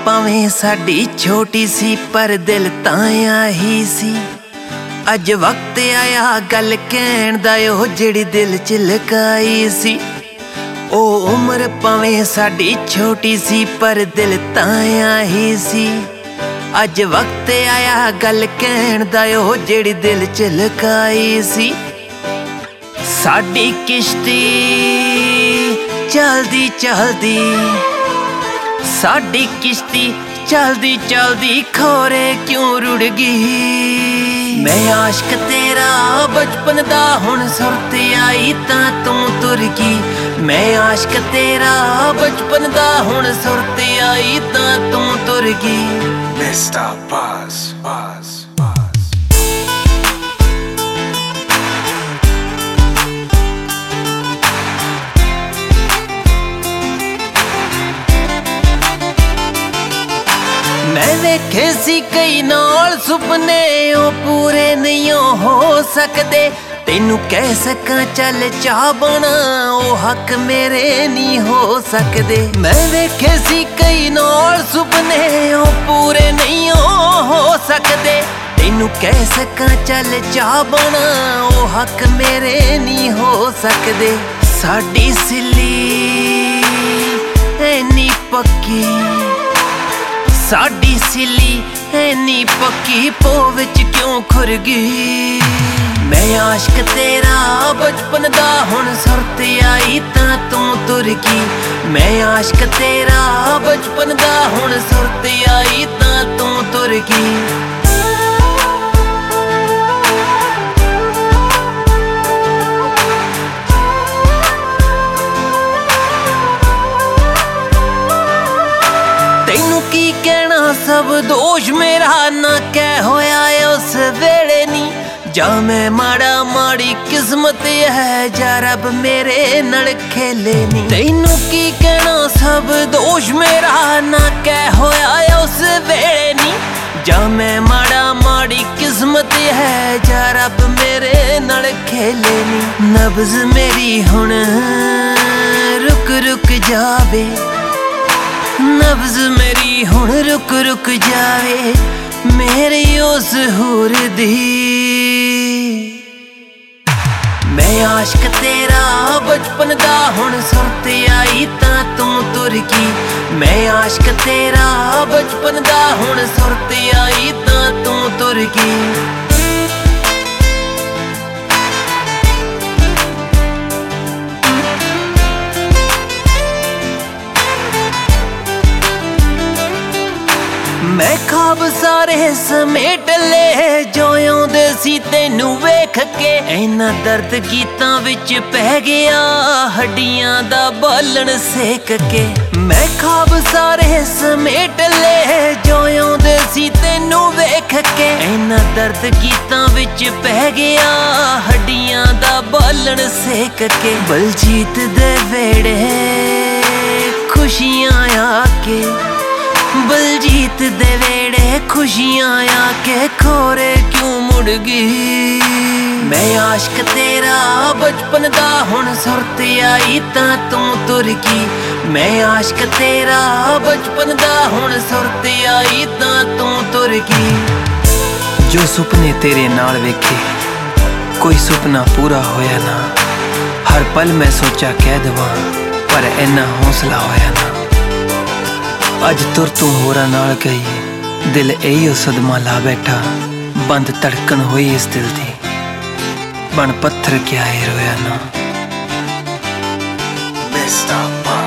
ਭਾਵੇਂ ਸਾਡੀ ਛੋਟੀ ਸੀ ਪਰ ਦਿਲ ਤਾਂ ਆਹੀ ਸੀ। ਅੱਜ ਵਕਤ ਆਇਆ ਗੱਲ ਕਹਿਣ ਦਾ ਉਹ ਜਿਹੜੀ ਦਿਲ ਚ ਲੁਕਾਈ ਸੀ। ਉਹ ਉਮਰ ਭਾਵੇਂ ਸਾਡੀ ਛੋਟੀ ਸੀ ਪਰ ਦਿਲ ਤਾਂ ਆਹੀ ਸੀ। ਅੱਜ ਵਕਤ ਆਇਆ ਗੱਲ ਕਹਿਣ ਦਾ ਉਹ ਜਿਹੜੀ ਦਿਲ ਚ ਲੁਕਾਈ ਸੀ। ਸਾਡੀ ਕਿਸ਼ਤੀ ਚਲਦੀ ਚਲਦੀ, ਸਾਡੀ ਕਿਸ਼ਤੀ ਚਲਦੀ ਚਲਦੀ ਖੋਰੇ ਕਿਉਂ ਰੁੜ ਗਈ। ਮੈਂ ਆਸ਼ਕ ਤੇਰਾ ਬਚਪਨ ਦਾ ਹੁਣ ਸੁਰਤ ਆਈ ਤਾਂ ਤੂੰ ਤੁਰ ਗਈ। ਮੈਂ ਆਸ਼ਕ ਤੇਰਾ ਬਚਪਨ ਦਾ ਹੁਣ ਸੁਰਤ ਆਈ ਤਾਂ ਤੂੰ ਤੁਰ ਗਈ। Mr. Buzz. ਮੈਂ ਵੇਖੇ ਸੀ ਕਈ ਨਾਲ ਸੁਪਨੇ ਉਹ ਪੂਰੇ ਨਹੀਂ ਹੋ ਸਕਦੇ। ਤੈਨੂੰ ਕਹਿ ਸਕਾਂ ਚੱਲ ਚਾਹ ਬਣਾ ਉਹ ਹੱਕ ਮੇਰੇ ਨਹੀਂ ਹੋ ਸਕਦੇ। ਮੈਂ ਵੇਖੇ ਸੀ ਕਈ ਨਾਲ ਸੁਪਨੇ ਉਹ ਪੂਰੇ ਨਹੀਂ ਹੋ ਸਕਦੇ। ਤੈਨੂੰ ਕਹਿ ਸਕਾਂ ਚੱਲ ਚਾਹ ਬਣਾ ਉਹ ਹੱਕ ਮੇਰੇ ਨਹੀਂ ਹੋ ਸਕਦੇ। ਸਾਡੀ ਸਿੱਲੀ ਐਨੀ ਪੱਕੀ, ਸਾਡੀ ਸਿੱਲੀ ਐਨੀ ਪੱਕੀ ਪੋ ਵਿੱਚ ਕਿਉਂ ਖੁਰ ਗਈ। ਮੈਂ ਆਸ਼ਕ ਤੇਰਾ ਬਚਪਨ ਦਾ ਹੁਣ ਸੁਰਤ ਆਈ ਤਾਂ ਤੂੰ ਤੁਰ ਗਈ। ਮੈਂ ਆਸ਼ਕ ਤੇਰਾ ਬਚਪਨ ਦਾ ਹੁਣ ਸੁਰਤ ਆਈ ਤਾਂ ਤੂੰ ਤੁਰ ਗਈ। ਤੈਨੂੰ ਕੀ ਕਹਿਣਾ ਸਭ ਦੋਸ਼ ਮੇਰਾ ਨਾ ਕਹਿ ਹੋਇਆ ਉਸ ਵੇਲੇ ਨੀ। ਜਾਂ ਮੈਂ ਮਾੜਾ ਮਾੜੀ ਕਿਸਮਤ ਹੈ ਜਾਂ ਰੱਬ ਮੇਰੇ ਨਾਲ ਖੇਲੇ ਨੀ। ਤੈਨੂੰ ਕੀ ਕਹਿਣਾ ਸਭ ਦੋਸ਼ ਮੇਰਾ ਨਾ ਕਹਿ ਹੋਇਆ ਉਸ ਵੇਲੇ ਨੀ। ਜਾਂ ਮੈਂ ਮਾੜਾ ਮਾੜੀ ਕਿਸਮਤ ਹੈ ਜਾਂ ਰੱਬ ਮੇਰੇ ਨਾਲ ਖੇਲੇ ਨੀ। ਨਬਜ਼ ਮੇਰੀ ਹੁਣ ਰੁਕ ਰੁਕ ਜਾਵੇ, ਨਬਜ਼ ਮੇਰੀ ਹੁਣ ਰੁਕ ਰੁਕ ਜਾਵੇ ਮੇਰੀ ਉਸ ਹੂਰ ਦੀ। ਮੈਂ ਆਸ਼ਕ ਤੇਰਾ ਬਚਪਨ ਦਾ ਹੁਣ ਸੁਰਤ ਆਈ ਤਾਂ ਤੂੰ ਤੁਰ ਗਈ। ਮੈਂ ਆਸ਼ਕ ਤੇਰਾ ਬਚਪਨ ਦਾ ਹੁਣ ਸੁਰਤ ਆਈ ਤਾਂ ਤੂੰ ਤੁਰ ਗਈ। ਮੈਂ ਖਾਬ ਸਾਰੇ ਸਮੇਟ ਲਏ ਜੋ ਆਉਂਦੇ ਸੀ ਤੈਨੂੰ ਵੇਖ ਕੇ। ਇੰਨਾ ਦਰਦ ਗੀਤਾਂ ਵਿੱਚ ਪੈ ਗਿਆ ਹੱਡੀਆਂ ਦਾ ਬਾਲਣ ਸੇਕ ਕੇ। ਮੈਂ ਖਾਬ ਸਾਰੇ ਸਮੇਟ ਲਏ ਜੋ ਆਉਂਦੇ ਸੀ ਤੈਨੂੰ ਵੇਖ ਕੇ। ਇੰਨਾ ਦਰਦ ਗੀਤਾਂ ਵਿੱਚ ਪੈ ਗਿਆ ਹੱਡੀਆਂ ਦਾ ਬਾਲਣ ਸੇਕ ਕੇ। ਬਲਜੀਤ ਦੇ ਵੇੜੇ ਖੁਸ਼ੀਆਂ ਆ ਕੇ, ਬਲਜੀਤ ਦੇ ਵੇੜੇ ਖੁਸ਼ੀਆਂ ਆ ਕੇ ਖੋਰੇ ਕਿਉਂ ਮੁੜ ਗਈ। ਮੈਂ ਆਸ਼ਕ ਤੇਰਾ ਬਚਪਨ ਦਾ ਹੁਣ ਸੁਰਤ ਆਈ ਤਾਂ ਤੂੰ ਤੁਰ ਗਈ। ਮੈਂ ਆਸ਼ਕ ਤੇਰਾ ਬਚਪਨ ਦਾ ਹੁਣ ਸੁਰਤ ਆਈ ਤਾਂ ਤੂੰ ਤੁਰ ਗਈ। ਜੋ ਸੁਪਨੇ ਤੇਰੇ ਨਾਲ ਵੇਖੇ ਕੋਈ ਸੁਪਨਾ ਪੂਰਾ ਹੋਇਆ ਨਾ। ਹਰ ਪਲ ਮੈਂ ਸੋਚਾ ਕਹਿ ਦੇਵਾਂ ਪਰ ਇੰਨਾ ਹੌਸਲਾ ਹੋਇਆ ਨਾ। ਅੱਜ ਤੁਰ ਤੂੰ ਹੋਰਾਂ ਨਾਲ ਗਈ, ਦਿਲ ਇਹੀ ਸਦਮਾ ਲਾ ਬੈਠਾ। ਬੰਦ ਧੜਕਣ ਹੋਈ ਇਸ ਦਿਲ ਦੀ, ਬਣ ਪੱਥਰ ਕਿਆ ਏ ਰੋਇਆ ਨਾ। Mr. Buzz.